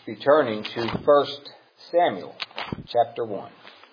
be turning to 1 Samuel chapter 1.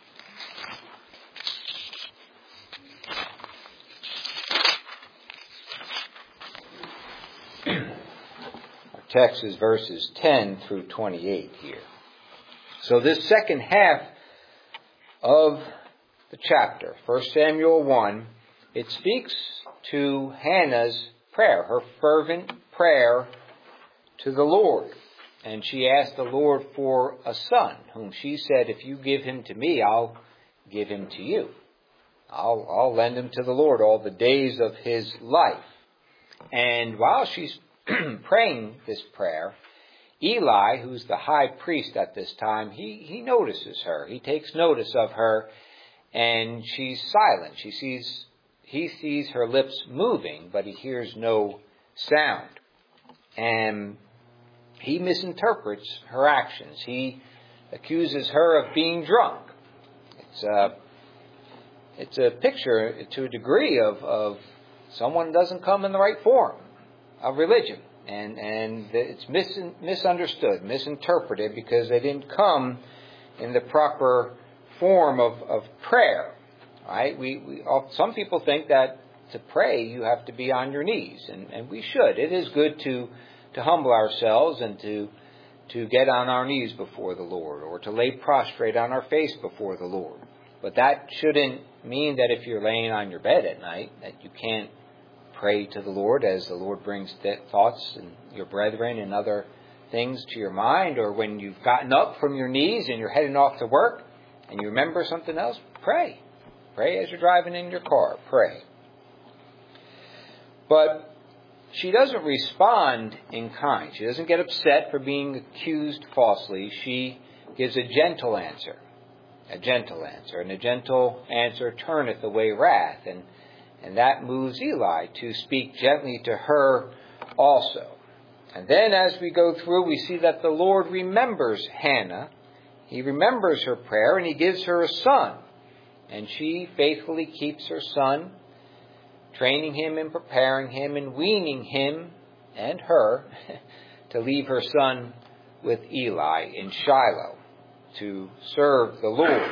Our text is verses 10 through 28 here. So this second half of the chapter, 1 Samuel 1, it speaks to Hannah's prayer, her fervent prayer to the Lord. And she asked the Lord for a son, whom she said, if you give him to me, I'll give him to you. I'll lend him to the Lord all the days of his life. And while she's praying this prayer, Eli, who's the high priest at this time, he notices her. He takes notice of her, and she's silent. He sees her lips moving, but he hears no sound. And he misinterprets her actions. He accuses her of being drunk. It's a picture, to a degree, of someone doesn't come in the right form of religion. And it's misunderstood, misinterpreted, because they didn't come in the proper form of prayer. Right? Some people think that to pray you have to be on your knees, and we should. It is good to humble ourselves and to get on our knees before the Lord, or to lay prostrate on our face before the Lord. But that shouldn't mean that if you're laying on your bed at night that you can't pray to the Lord as the Lord brings thoughts and your brethren and other things to your mind, or when you've gotten up from your knees and you're heading off to work and you remember something else, pray. Pray as you're driving in your car. Pray. But she doesn't respond in kind. She doesn't get upset for being accused falsely. She gives a gentle answer. A gentle answer. And a gentle answer turneth away wrath. And that moves Eli to speak gently to her also. And then as we go through, we see that the Lord remembers Hannah. He remembers her prayer, and he gives her a son. And she faithfully keeps her son, training him and preparing him and weaning him and her to leave her son with Eli in Shiloh to serve the Lord.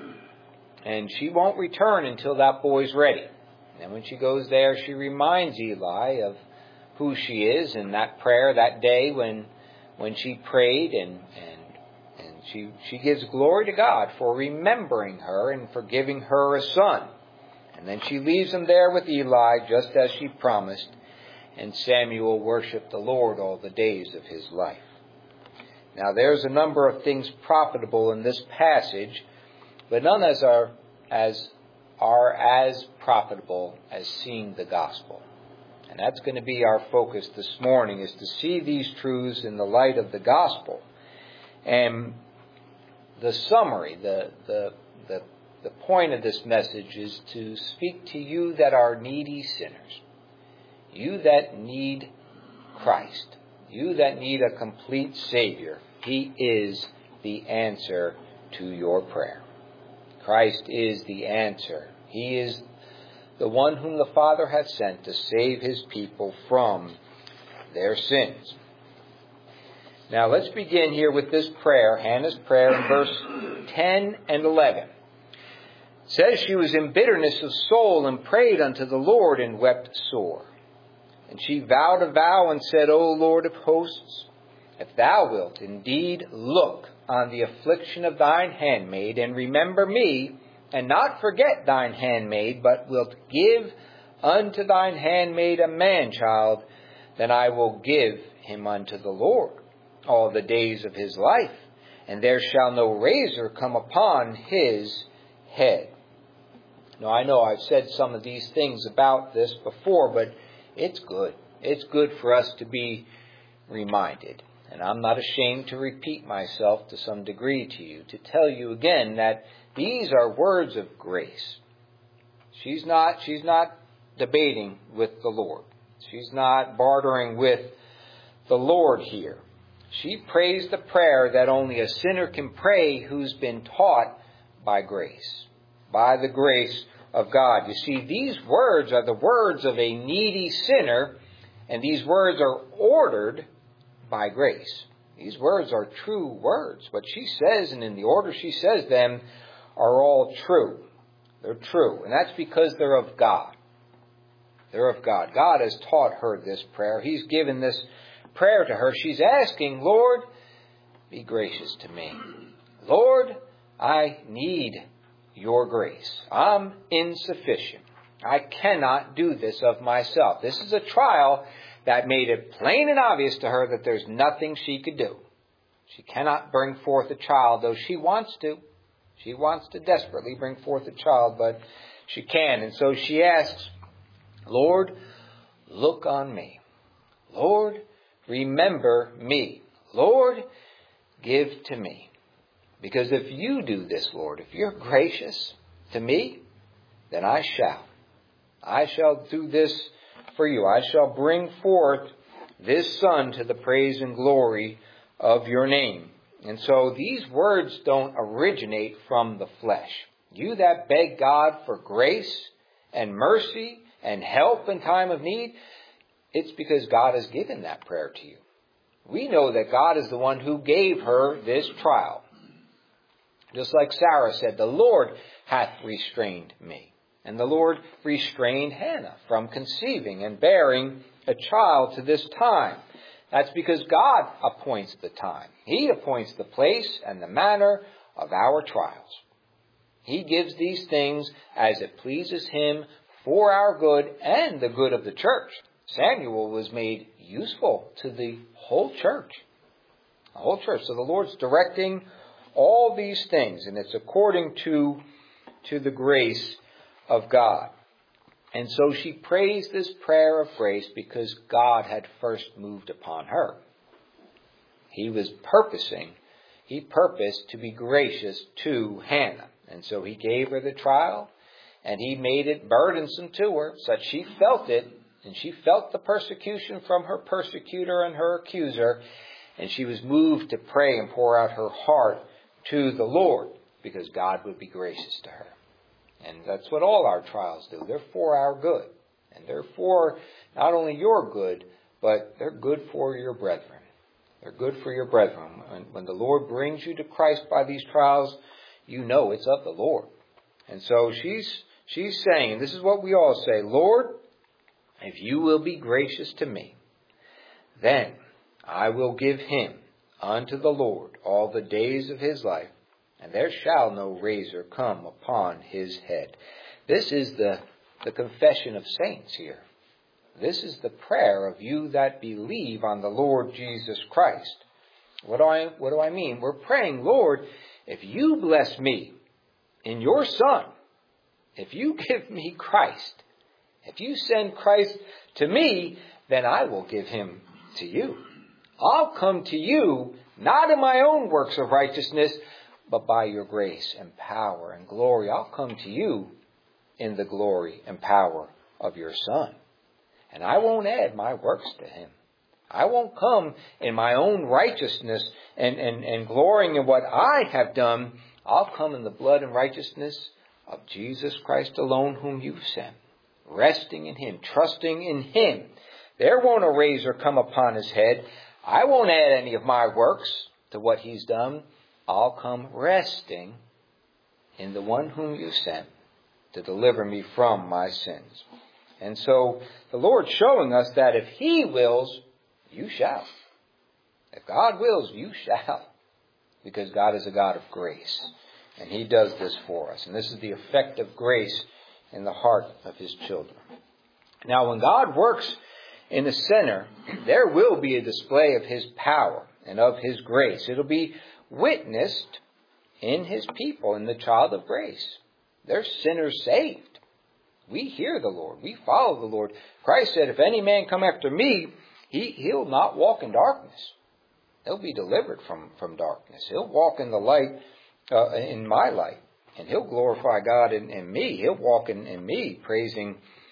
And she won't return until that boy's ready. And when she goes there, she reminds Eli of who she is in that prayer that day when she prayed, and she gives glory to God for remembering her and for giving her a son. And then she leaves him there with Eli, just as she promised, and Samuel worshiped the Lord all the days of his life. Now there's a number of things profitable in this passage, but none are as profitable as seeing the gospel. And that's going to be our focus this morning, is to see these truths in the light of the gospel. And the summary, the point of this message is to speak to you that are needy sinners. You that need Christ. You that need a complete Savior. He is the answer to your prayer. Christ is the answer. He is the one whom the Father hath sent to save his people from their sins. Now let's begin here with this prayer, Hannah's prayer, in verse 10 and 11. It says, she was in bitterness of soul and prayed unto the Lord and wept sore. And she vowed a vow and said, O Lord of hosts, if thou wilt indeed look on the affliction of thine handmaid, and remember me, and not forget thine handmaid, but wilt give unto thine handmaid a man-child, then I will give him unto the Lord all the days of his life, and there shall no razor come upon his head. Now, I know I've said some of these things about this before, but it's good. It's good for us to be reminded. And I'm not ashamed to repeat myself to some degree to you, to tell you again that these are words of grace. She's not debating with the Lord. She's not bartering with the Lord here. She prays the prayer that only a sinner can pray who's been taught by grace, by the grace of God. You see, these words are the words of a needy sinner, and these words are ordered by grace. These words are true words. What she says and in the order she says them are all true. They're true. And that's because they're of God. They're of God. God has taught her this prayer. He's given this prayer to her. She's asking, Lord, be gracious to me. Lord, I need your grace. I'm insufficient. I cannot do this of myself. This is a trial that made it plain and obvious to her that there's nothing she could do. She cannot bring forth a child, though she wants to. She wants to desperately bring forth a child, but she can. And so she asks, Lord, look on me. Lord, remember me. Lord, give to me. Because if you do this, Lord, if you're gracious to me, then I shall. I shall do this for you. I shall bring forth this son to the praise and glory of your name. And so these words don't originate from the flesh. You that beg God for grace and mercy and help in time of need, it's because God has given that prayer to you. We know that God is the one who gave her this trial. Just like Sarah said, the Lord hath restrained me. And the Lord restrained Hannah from conceiving and bearing a child to this time. That's because God appoints the time. He appoints the place and the manner of our trials. He gives these things as it pleases Him for our good and the good of the church. Samuel was made useful to the whole church. The whole church. So the Lord's directing all these things, and it's according to the grace of God. And so she prays this prayer of grace because God had first moved upon her. He purposed to be gracious to Hannah. And so He gave her the trial, and He made it burdensome to her, so that she felt it, and she felt the persecution from her persecutor and her accuser, and she was moved to pray and pour out her heart to the Lord, because God would be gracious to her. And that's what all our trials do. They're for our good. And they're for not only your good, but they're good for your brethren. They're good for your brethren. When the Lord brings you to Christ by these trials, you know it's of the Lord. And so she's saying, and this is what we all say, Lord, if you will be gracious to me, then I will give him unto the Lord all the days of his life, and there shall no razor come upon his head. This is the confession of saints here. This is the prayer of you that believe on the Lord Jesus Christ. What do I mean? We're praying, Lord, if you bless me in your Son, if you give me Christ, if you send Christ to me, then I will give him to you. I'll come to you, not in my own works of righteousness, but by your grace and power and glory. I'll come to you in the glory and power of your Son. And I won't add my works to him. I won't come in my own righteousness and glorying in what I have done. I'll come in the blood and righteousness of Jesus Christ alone, whom you've sent. Resting in him, trusting in him. There won't a razor come upon his head. I won't add any of my works to what he's done. I'll come resting in the one whom you sent to deliver me from my sins. And so the Lord's showing us that if he wills, you shall. If God wills, you shall. Because God is a God of grace. And he does this for us. And this is the effect of grace in the heart of his children. Now, when God works in the sinner, there will be a display of his power and of his grace. It'll be witnessed in his people, in the child of grace. They're sinners saved. We hear the Lord. We follow the Lord. Christ said, if any man come after me, he'll not walk in darkness. He'll be delivered from darkness. He'll walk in the light, in my light. And he'll glorify God in me. He'll walk in me, praising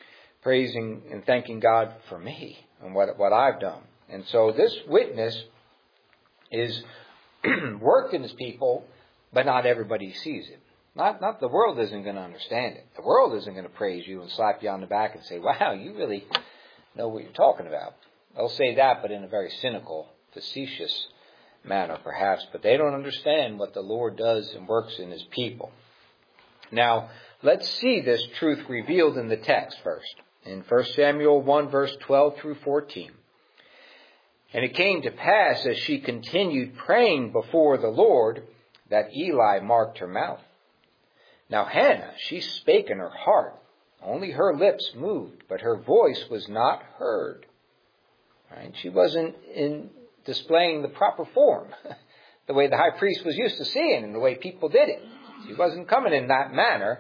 and thanking God for me and what I've done. And so this witness is worked in his people, but not everybody sees it. Not the world isn't going to understand it. The world isn't going to praise you and slap you on the back and say, wow, you really know what you're talking about. They'll say that, but in a very cynical, facetious manner perhaps, but they don't understand what the Lord does and works in His people. Now, let's see this truth revealed in the text first. In 1 Samuel 1 verse 12 through 14. And it came to pass as she continued praying before the Lord that Eli marked her mouth. Now Hannah, she spake in her heart. Only her lips moved, but her voice was not heard. Right? She wasn't displaying the proper form, the way the high priest was used to seeing and the way people did it. She wasn't coming in that manner.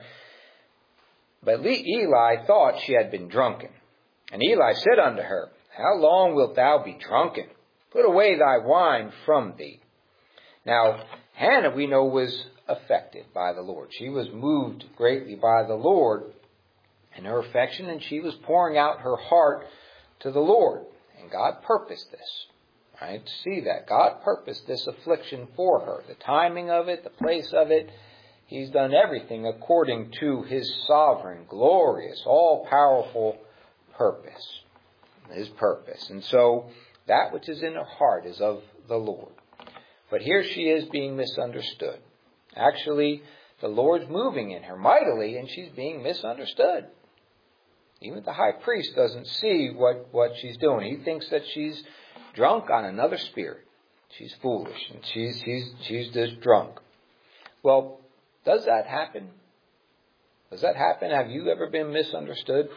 But Eli thought she had been drunken. And Eli said unto her, How long wilt thou be drunken? Put away thy wine from thee. Now, Hannah, we know, was affected by the Lord. She was moved greatly by the Lord in her affection, and she was pouring out her heart to the Lord. And God purposed this. Right? See that. God purposed this affliction for her. The timing of it, the place of it. He's done everything according to His sovereign, glorious, all-powerful purpose. His purpose. And so, that which is in her heart is of the Lord. But here she is being misunderstood. Actually, the Lord's moving in her mightily, and she's being misunderstood. Even the high priest doesn't see what she's doing. He thinks that she's drunk on another spirit. She's foolish, and she's just drunk. Well, does that happen? Does that happen? Have you ever been misunderstood?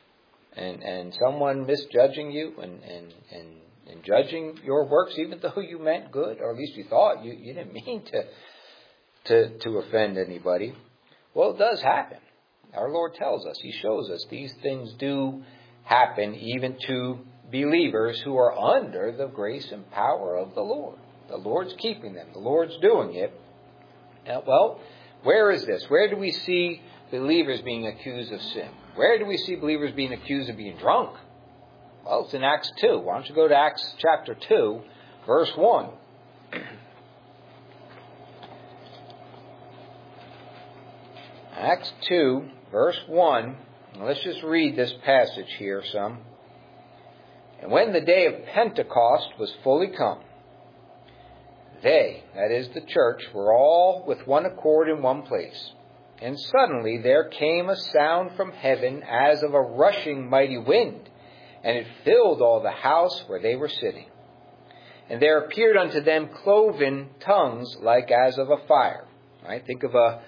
And someone misjudging you and judging your works, even though you meant good, or at least you thought you didn't mean to offend anybody. Well, it does happen. Our Lord tells us, He shows us these things do happen even to believers who are under the grace and power of the Lord. The Lord's keeping them. The Lord's doing it. Well, where is this? Where do we see believers being accused of sin? Where do we see believers being accused of being drunk? Well, it's in Acts 2. Why don't you go to Acts chapter 2, verse 1. Acts 2, verse 1. Let's just read this passage here some. And when the day of Pentecost was fully come, they, that is the church, were all with one accord in one place. And suddenly there came a sound from heaven as of a rushing mighty wind, and it filled all the house where they were sitting. And there appeared unto them cloven tongues like as of a fire. Right? Think of a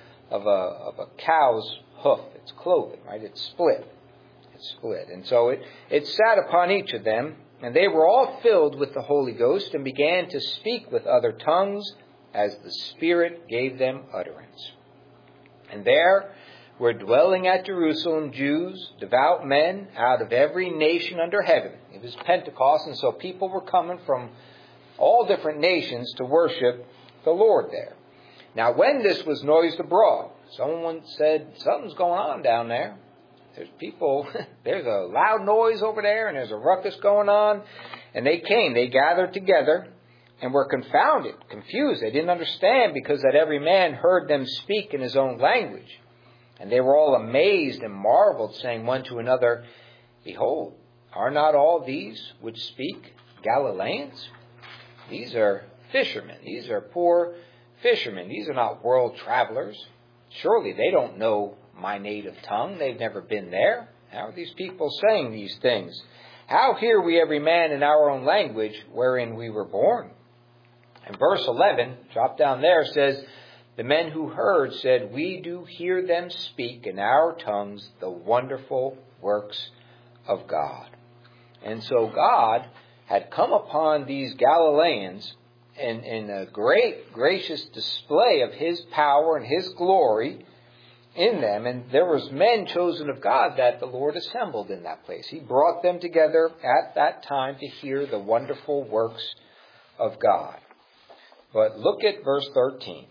cow's hoof. It's cloven, right? It's split. It's split. And so it sat upon each of them, and they were all filled with the Holy Ghost, and began to speak with other tongues as the Spirit gave them utterance. And there were dwelling at Jerusalem Jews, devout men, out of every nation under heaven. It was Pentecost, and so people were coming from all different nations to worship the Lord there. Now, when this was noised abroad, someone said, something's going on down there. There's people, there's a loud noise over there, and there's a ruckus going on. And they gathered together, and were confounded, confused. They didn't understand, because that every man heard them speak in his own language. And they were all amazed and marveled, saying one to another, Behold, are not all these which speak Galileans? These are fishermen. These are poor fishermen. These are not world travelers. Surely they don't know my native tongue. They've never been there. How are these people saying these things? How hear we every man in our own language wherein we were born? And verse 11, drop down there, says, The men who heard said, We do hear them speak in our tongues the wonderful works of God. And so God had come upon these Galileans in a great, gracious display of His power and His glory in them. And there was men chosen of God that the Lord assembled in that place. He brought them together at that time to hear the wonderful works of God. But look at verse 13.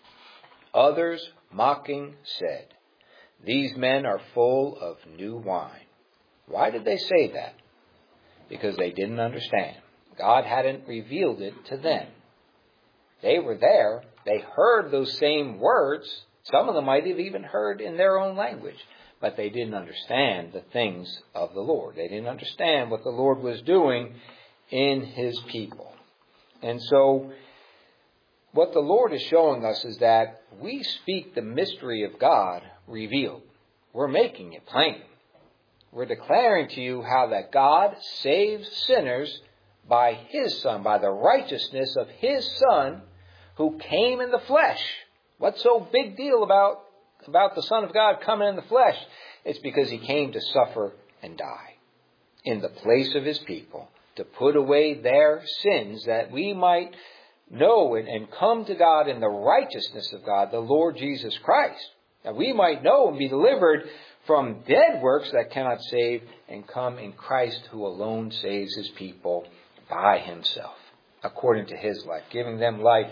Others mocking said, These men are full of new wine. Why did they say that? Because they didn't understand. God hadn't revealed it to them. They were there. They heard those same words. Some of them might have even heard in their own language. But they didn't understand the things of the Lord. They didn't understand what the Lord was doing in His people. And so what the Lord is showing us is that we speak the mystery of God revealed. We're making it plain. We're declaring to you how that God saves sinners by His Son, by the righteousness of His Son who came in the flesh. What's so big deal about the Son of God coming in the flesh? It's because He came to suffer and die in the place of His people, to put away their sins, that we might know and come to God in the righteousness of God, the Lord Jesus Christ. That we might know and be delivered from dead works that cannot save, and come in Christ, who alone saves His people by Himself, according to His life, giving them life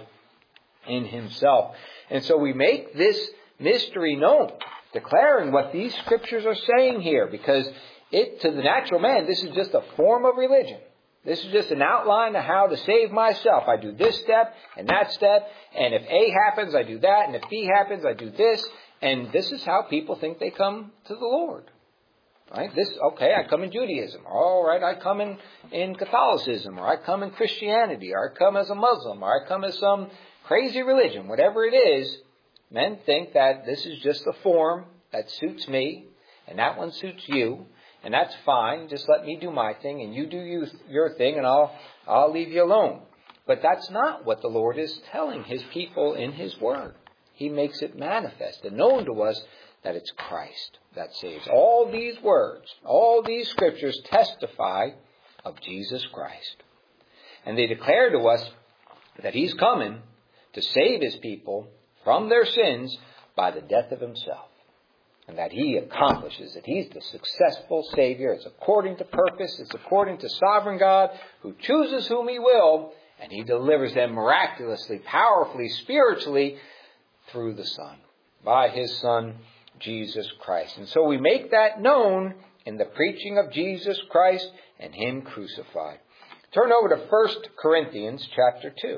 in Himself. And so we make this mystery known, declaring what these scriptures are saying here, because to the natural man, this is just a form of religion. This is just an outline of how to save myself. I do this step and that step, and if A happens, I do that, and if B happens, I do this. And this is how people think they come to the Lord. Right? I come in Judaism. All right, I come in Catholicism, or I come in Christianity, or I come as a Muslim, or I come as some crazy religion. Whatever it is, men think that this is just a form that suits me, and that one suits you, and that's fine. Just let me do my thing, and you do your thing, and I'll leave you alone. But that's not what the Lord is telling His people in His Word. He makes it manifest and known to us that it's Christ that saves. All these words, all these scriptures testify of Jesus Christ. And they declare to us that He's coming to save His people from their sins by the death of Himself. And that He accomplishes it. He's the successful Savior. It's according to purpose. It's according to sovereign God, who chooses whom He will, and He delivers them miraculously, powerfully, spiritually, through the Son, by His Son, Jesus Christ. And so we make that known in the preaching of Jesus Christ and Him crucified. Turn over to 1 Corinthians chapter 2.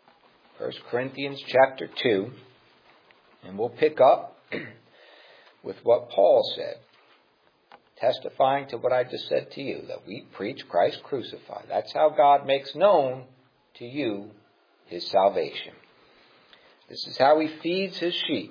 1 Corinthians chapter 2. And we'll pick up with what Paul said, testifying to what I just said to you, that we preach Christ crucified. That's how God makes known to you His salvation. This is how He feeds His sheep.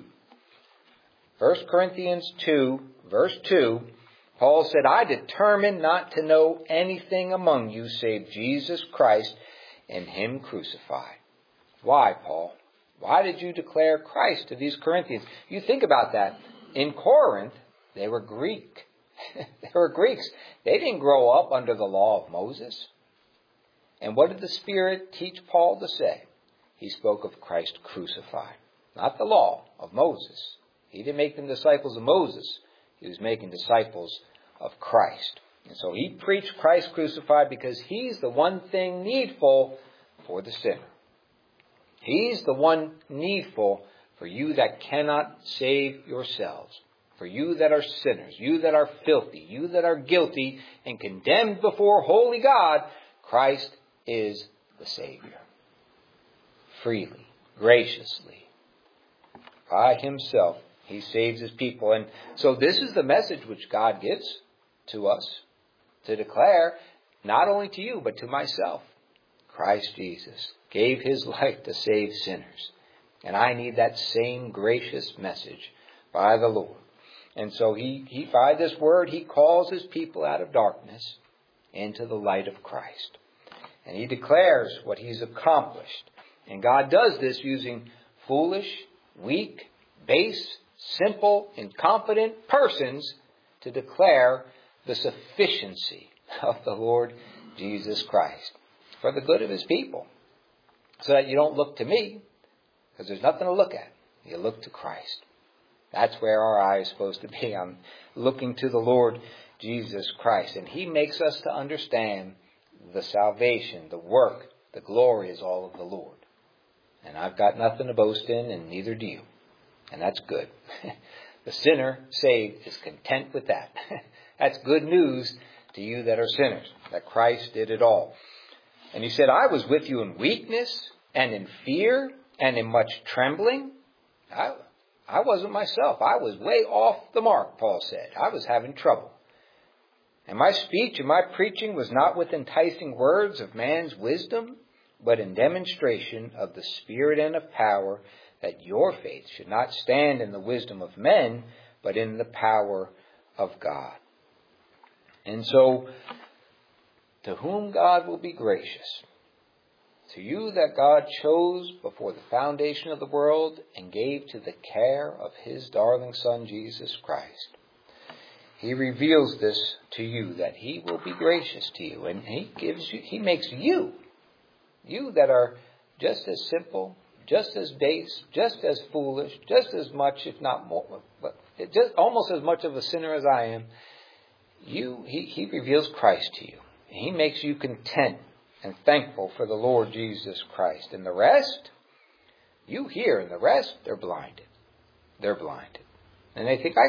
1 Corinthians 2, verse 2, Paul said, I determined not to know anything among you save Jesus Christ and Him crucified. Why, Paul? Why did you declare Christ to these Corinthians? You think about that. In Corinth, they were Greek. They were Greeks. They didn't grow up under the law of Moses. And what did the Spirit teach Paul to say? He spoke of Christ crucified, not the law of Moses. He didn't make them disciples of Moses. He was making disciples of Christ. And so he preached Christ crucified because He's the one thing needful for the sinner. He's the one needful for you that cannot save yourselves, for you that are sinners, you that are filthy, you that are guilty and condemned before holy God. Christ is the Savior. Freely, graciously, by Himself, He saves His people. And so this is the message which God gives to us to declare, not only to you, but to myself. Christ Jesus gave His life to save sinners. And I need that same gracious message by the Lord. And so he by this word, He calls His people out of darkness into the light of Christ. And He declares what He's accomplished. And God does this using foolish, weak, base, simple, incompetent persons to declare the sufficiency of the Lord Jesus Christ for the good of His people. So that you don't look to me, because there's nothing to look at. You look to Christ. That's where our eye is supposed to be. I'm looking to the Lord Jesus Christ. And He makes us to understand the salvation, the work, the glory is all of the Lord. And I've got nothing to boast in, and neither do you. And that's good. The sinner saved is content with that. That's good news to you that are sinners, that Christ did it all. And He said, I was with you in weakness and in fear and in much trembling. I wasn't myself. I was way off the mark, Paul said. I was having trouble. And my speech and my preaching was not with enticing words of man's wisdom but in demonstration of the Spirit and of power, that your faith should not stand in the wisdom of men, but in the power of God. And so, to whom God will be gracious, to you that God chose before the foundation of the world and gave to the care of His darling Son, Jesus Christ. He reveals this to you, that He will be gracious to you. And He makes you that are just as simple, just as base, just as foolish, just as much, if not more, but just almost as much of a sinner as I am. He reveals Christ to you. He makes you content and thankful for the Lord Jesus Christ. And the rest, you hear, and the rest, they're blinded. They're blinded. And they think,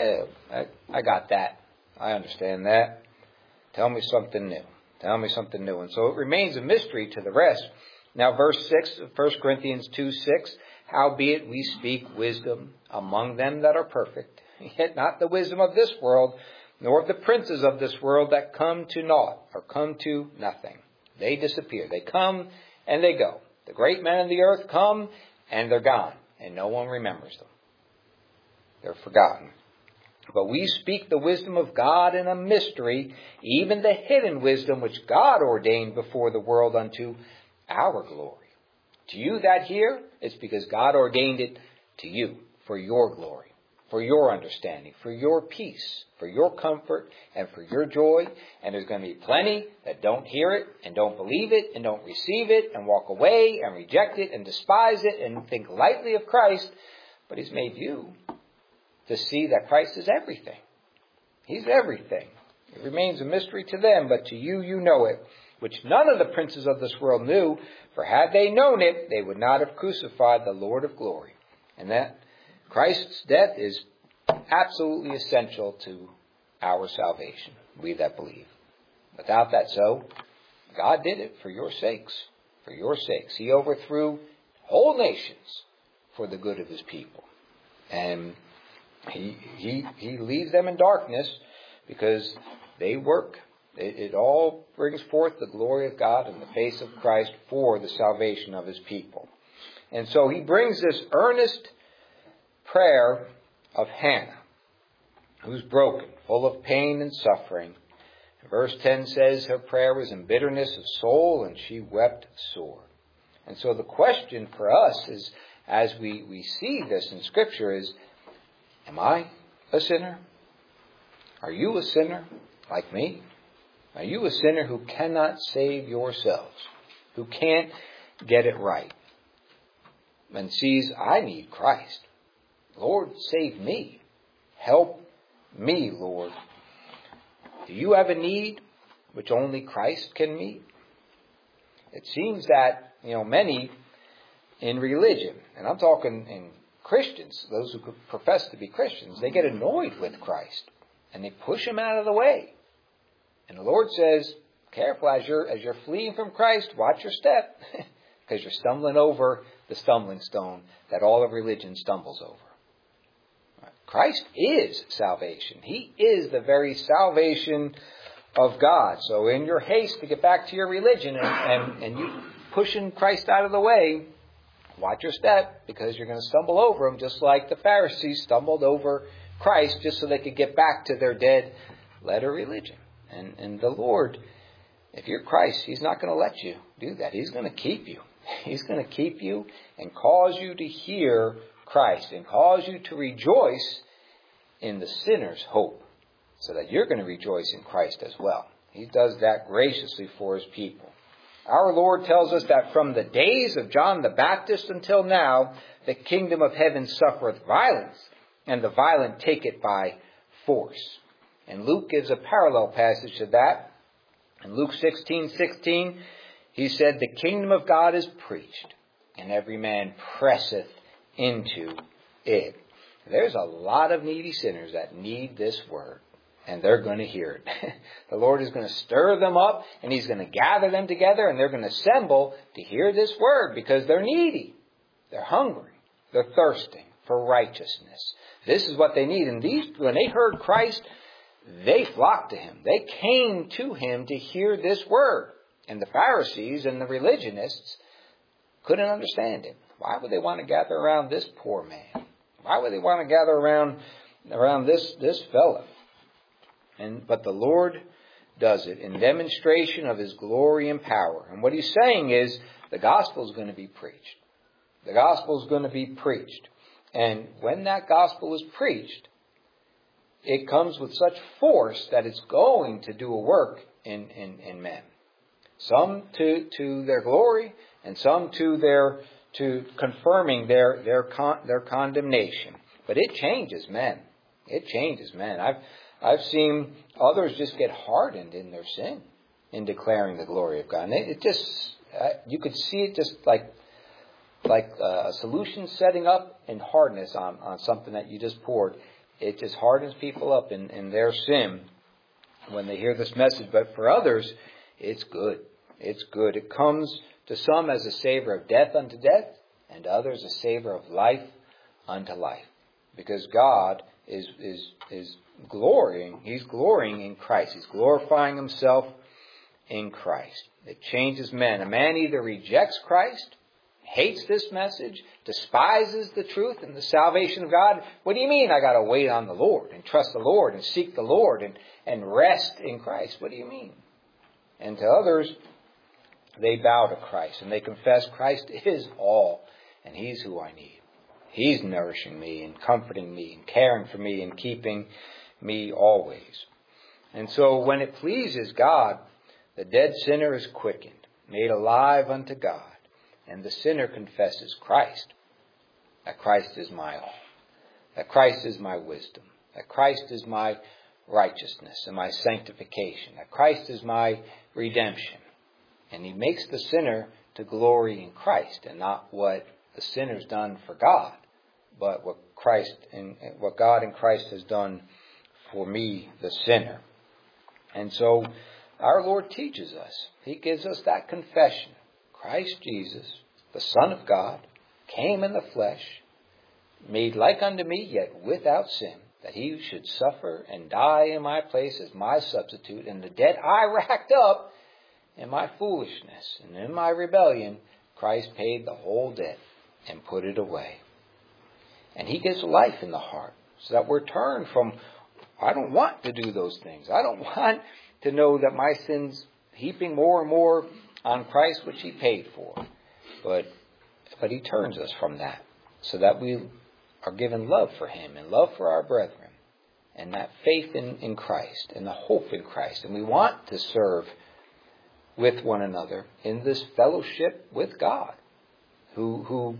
I got that. I understand that. Tell me something new. Tell me something new. And so it remains a mystery to the rest. Now verse 6 of 1 Corinthians 2:6, howbeit we speak wisdom among them that are perfect, yet not the wisdom of this world, nor of the princes of this world that come to naught, or come to nothing. They disappear. They come and they go. The great men of the earth come and they're gone, and no one remembers them. They're forgotten. But we speak the wisdom of God in a mystery, even the hidden wisdom which God ordained before the world unto our glory. To you that hear, it's because God ordained it to you for your glory, for your understanding, for your peace, for your comfort, and for your joy. And there's going to be plenty that don't hear it, and don't believe it, and don't receive it, and walk away, and reject it, and despise it, and think lightly of Christ. But He's made you to see that Christ is everything. He's everything. It remains a mystery to them, but to you, you know it, which none of the princes of this world knew, for had they known it, they would not have crucified the Lord of glory. And that Christ's death is absolutely essential to our salvation, we that believe. Without that so, God did it for your sakes. For your sakes. He overthrew whole nations for the good of His people. And He leaves them in darkness because they work. It all brings forth the glory of God in the face of Christ for the salvation of His people. And so He brings this earnest prayer of Hannah, who's broken, full of pain and suffering. Verse 10 says her prayer was in bitterness of soul, and she wept sore. And so the question for us is, as we see this in Scripture, is, am I a sinner? Are you a sinner like me? Are you a sinner who cannot save yourselves, who can't get it right, and sees, I need Christ? Lord, save me. Help me, Lord. Do you have a need which only Christ can meet? It seems that, many in religion, and I'm talking in Christians, those who profess to be Christians, they get annoyed with Christ and they push Him out of the way. And the Lord says, careful, as you're fleeing from Christ, watch your step, because you're stumbling over the stumbling stone that all of religion stumbles over. Christ is salvation. He is the very salvation of God. So in your haste to get back to your religion and you pushing Christ out of the way, watch your step, because you're going to stumble over Him, just like the Pharisees stumbled over Christ just so they could get back to their dead letter religion. And the Lord, if you're Christ, He's not going to let you do that. He's going to keep you. He's going to keep you and cause you to hear Christ and cause you to rejoice in the sinner's hope, so that you're going to rejoice in Christ as well. He does that graciously for His people. Our Lord tells us that from the days of John the Baptist until now, the kingdom of heaven suffereth violence, and the violent take it by force. And Luke gives a parallel passage to that. In Luke 16:16, he said, the kingdom of God is preached, and every man presseth into it. There's a lot of needy sinners that need this word, and they're going to hear it. The Lord is going to stir them up, and He's going to gather them together, and they're going to assemble to hear this word, because they're needy. They're hungry. They're thirsting for righteousness. This is what they need. And when they heard Christ, they flocked to Him. They came to Him to hear this word. And the Pharisees and the religionists couldn't understand it. Why would they want to gather around this poor man? Why would they want to gather around this fellow? But the Lord does it in demonstration of His glory and power. And what He's saying is the gospel is going to be preached. The gospel is going to be preached. And when that gospel is preached, it comes with such force that it's going to do a work in men. Some to their glory, and some to confirming their condemnation. But it changes men. It changes men. I've seen others just get hardened in their sin in declaring the glory of God. And it just, you could see it just like a solution setting up in hardness on something that you just poured. It just hardens people up in their sin when they hear this message. But for others, it's good. It's good. It comes to some as a savor of death unto death, and to others a savor of life unto life. Because God is glorying. He's glorying in Christ. He's glorifying Himself in Christ. It changes men. A man either rejects Christ, hates this message, despises the truth and the salvation of God. What do you mean I got to wait on the Lord and trust the Lord and seek the Lord and rest in Christ? What do you mean? And to others, they bow to Christ and they confess Christ is all and He's who I need. He's nourishing me and comforting me and caring for me and keeping me always. And so when it pleases God, the dead sinner is quickened, made alive unto God. And the sinner confesses Christ, that Christ is my all, that Christ is my wisdom, that Christ is my righteousness and my sanctification, that Christ is my redemption. And he makes the sinner to glory in Christ, and not what the sinner's done for God, but what God in Christ has done for me, the sinner. And so our Lord teaches us. He gives us that confession. Christ Jesus, the Son of God, came in the flesh, made like unto me, yet without sin, that He should suffer and die in my place as my substitute. And the debt I racked up in my foolishness and in my rebellion, Christ paid the whole debt and put it away. And He gives life in the heart, so that we're turned from, I don't want to do those things. I don't want to know that my sin's heaping more and more on Christ, which He paid for. But He turns us from that, so that we are given love for Him and love for our brethren, and that faith in Christ and the hope in Christ. And we want to serve with one another in this fellowship with God, who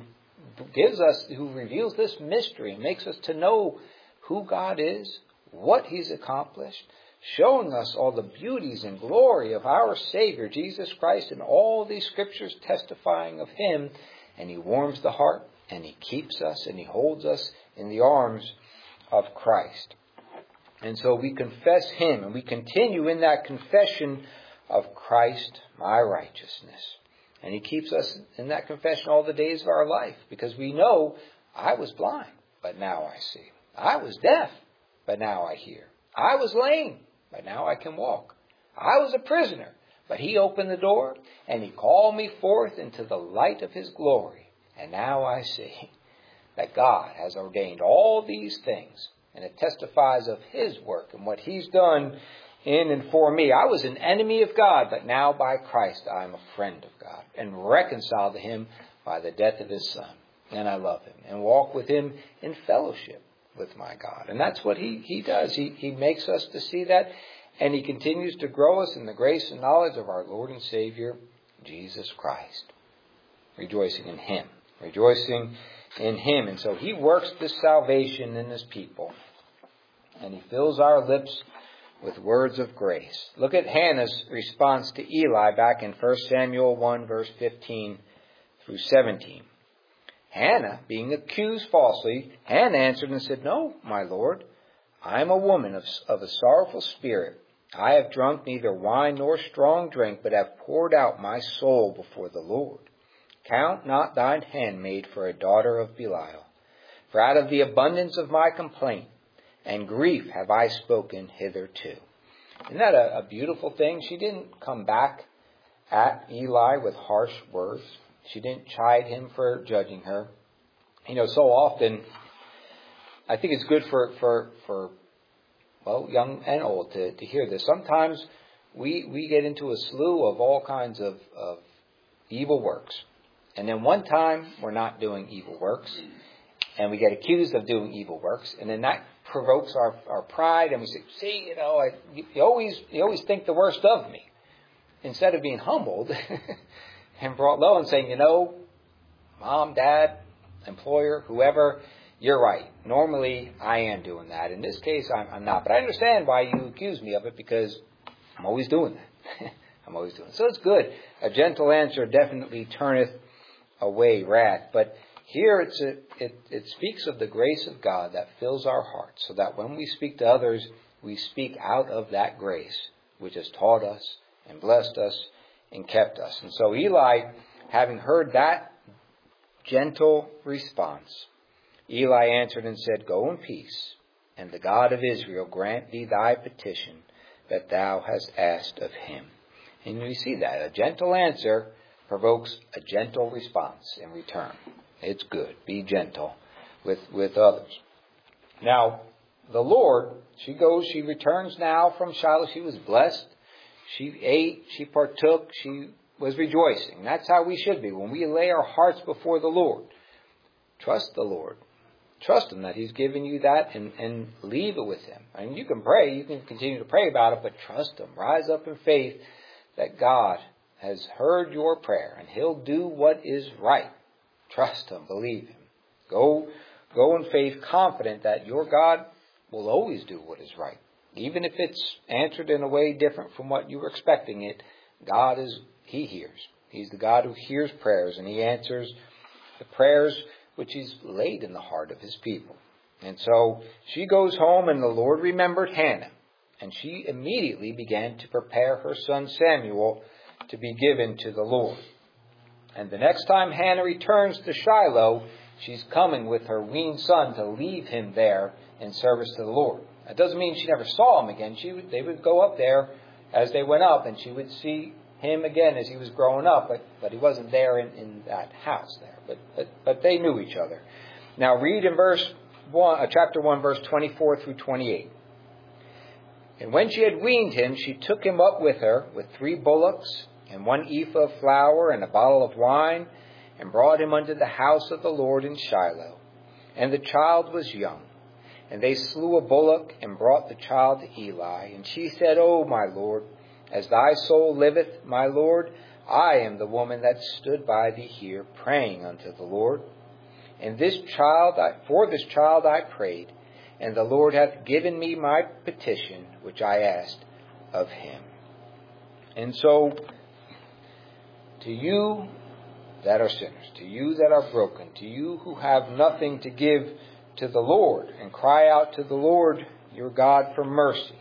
reveals this mystery and makes us to know who God is, what He's accomplished, showing us all the beauties and glory of our Savior, Jesus Christ, and all these scriptures testifying of Him. And He warms the heart, and He keeps us, and He holds us in the arms of Christ. And so we confess Him, and we continue in that confession of Christ, my righteousness. And He keeps us in that confession all the days of our life, because we know I was blind, but now I see. I was deaf, but now I hear. I was lame, but now I can walk. I was a prisoner, but He opened the door, and He called me forth into the light of His glory. And now I see that God has ordained all these things, and it testifies of His work and what He's done in and for me. I was an enemy of God, but now by Christ I am a friend of God and reconciled to Him by the death of His Son. And I love Him and walk with Him in fellowship with my God. And that's what He does. He makes us to see that, and He continues to grow us in the grace and knowledge of our Lord and Savior, Jesus Christ. Rejoicing in Him. Rejoicing in Him. And so He works this salvation in His people. And He fills our lips with words of grace. Look at Hannah's response to Eli back in 1 Samuel 1, verse 15 through 17. Hannah, being accused falsely, Hannah answered and said, "No, my Lord, I am a woman of a sorrowful spirit. I have drunk neither wine nor strong drink, but have poured out my soul before the Lord. Count not thine handmaid for a daughter of Belial. For out of the abundance of my complaint and grief have I spoken hitherto." Isn't that a beautiful thing? She didn't come back at Eli with harsh words. She didn't chide him for judging her. So often, I think it's good for young and old to hear this. Sometimes we get into a slew of all kinds of evil works. And then one time we're not doing evil works. And we get accused of doing evil works. And then that provokes our pride. And we say, see, you always think the worst of me. Instead of being humbled and brought low and saying, Mom, Dad, employer, whoever, you're right. Normally I am doing that. In this case, I'm not. But I understand why you accuse me of it, because I'm always doing that. I'm always doing it. So it's good. A gentle answer definitely turneth away wrath. But here it speaks of the grace of God that fills our hearts, so that when we speak to others, we speak out of that grace which has taught us and blessed us and kept us. And so Eli, having heard that gentle response, Eli answered and said, Go in peace, and the God of Israel grant thee thy petition that thou hast asked of him. And we see that. A gentle answer provokes a gentle response in return. It's good. Be gentle with others. Now, the Lord, she returns now from Shiloh. She was blessed. She ate, she partook, she was rejoicing. That's how we should be. When we lay our hearts before the Lord, trust the Lord. Trust Him that He's given you that, and leave it with Him. I mean, you can pray, you can continue to pray about it, but trust Him. Rise up in faith that God has heard your prayer, and He'll do what is right. Trust Him, believe Him. Go in faith, confident that your God will always do what is right. Even if it's answered in a way different from what you were expecting it, He hears. He's the God who hears prayers, and He answers the prayers which He's laid in the heart of His people. And so she goes home, and the Lord remembered Hannah, and she immediately began to prepare her son Samuel to be given to the Lord. And the next time Hannah returns to Shiloh, she's coming with her weaned son to leave him there in service to the Lord. That doesn't mean she never saw him again. They would go up there as they went up, and she would see him again as he was growing up, but he wasn't there in that house there. But they knew each other. Now read in chapter 1, verse 24 through 28. And when she had weaned him, she took him up with her with 3 bullocks and 1 ephah of flour and a bottle of wine, and brought him unto the house of the Lord in Shiloh. And the child was young. And they slew a bullock and brought the child to Eli. And she said, O my Lord, as thy soul liveth, my Lord, I am the woman that stood by thee here, praying unto the Lord. And for this child I prayed, and the Lord hath given me my petition, which I asked of him. And so, to you that are sinners, to you that are broken, to you who have nothing to give to the Lord, and cry out to the Lord your God for mercy,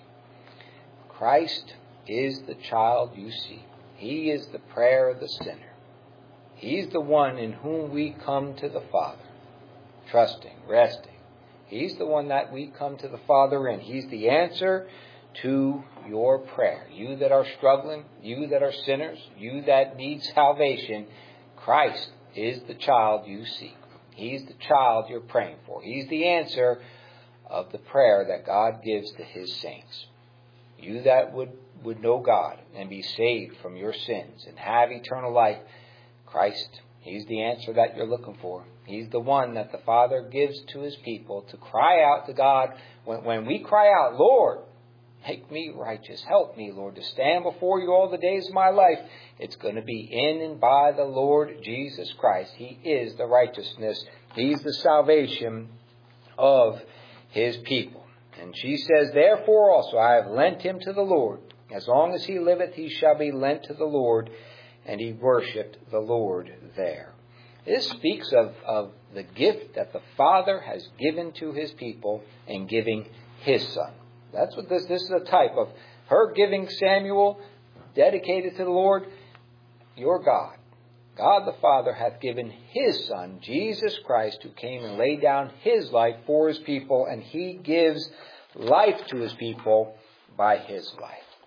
Christ is the child you seek. He is the prayer of the sinner. He's the one in whom we come to the Father, trusting, resting. He's the one that we come to the Father in. He's the answer to your prayer. You that are struggling, you that are sinners, you that need salvation, Christ is the child you seek. He's the child you're praying for. He's the answer of the prayer that God gives to His saints. You that would know God and be saved from your sins and have eternal life, Christ, He's the answer that you're looking for. He's the one that the Father gives to His people to cry out to God. When we cry out, Lord, make me righteous. Help me, Lord, to stand before you all the days of my life. It's going to be in and by the Lord Jesus Christ. He is the righteousness. He's the salvation of His people. And she says, therefore also I have lent him to the Lord. As long as he liveth, he shall be lent to the Lord. And he worshipped the Lord there. This speaks of the gift that the Father has given to His people in giving His Son. That's what this is a type of her giving Samuel dedicated to the Lord. Your God, God the Father, hath given His Son, Jesus Christ, who came and laid down His life for His people, and He gives life to His people by His life.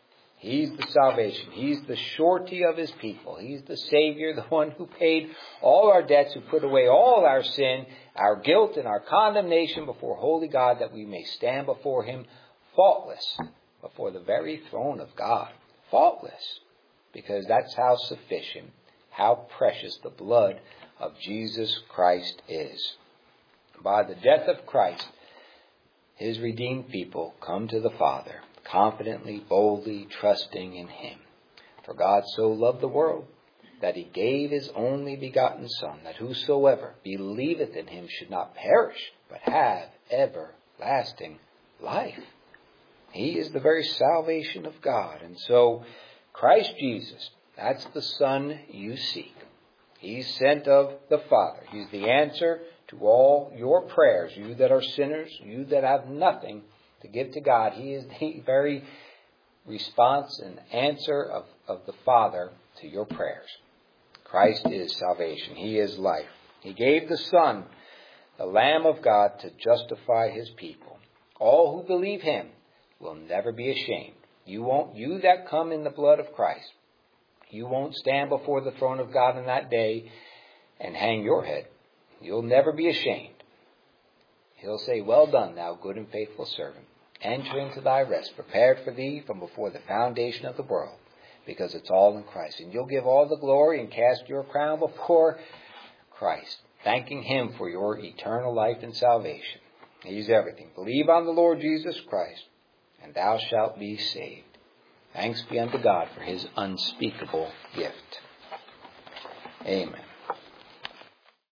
He's the salvation. He's the surety of his people. He's the Savior, the one who paid all our debts, who put away all our sin, our guilt, and our condemnation before holy God, that we may stand before him faultless, before the very throne of God. Faultless. Because that's how sufficient, how precious the blood of Jesus Christ is. By the death of Christ, his redeemed people come to the Father, confidently, boldly, trusting in him. For God so loved the world, that he gave his only begotten Son, that whosoever believeth in him should not perish, but have everlasting life. He is the very salvation of God. And so, Christ Jesus, that's the Son you seek. He's sent of the Father. He's the answer to all your prayers. You that are sinners, you that have nothing to give to God, he is the very response and answer of the Father to your prayers. Christ is salvation. He is life. He gave the Son, the Lamb of God, to justify his people. All who believe him will never be ashamed. You that come in the blood of Christ, you won't stand before the throne of God in that day and hang your head. You'll never be ashamed. He'll say, well done, thou good and faithful servant. Enter into thy rest, prepared for thee from before the foundation of the world, because it's all in Christ. And you'll give all the glory and cast your crown before Christ, thanking him for your eternal life and salvation. He's everything. Believe on the Lord Jesus Christ, and thou shalt be saved. Thanks be unto God for his unspeakable gift. Amen.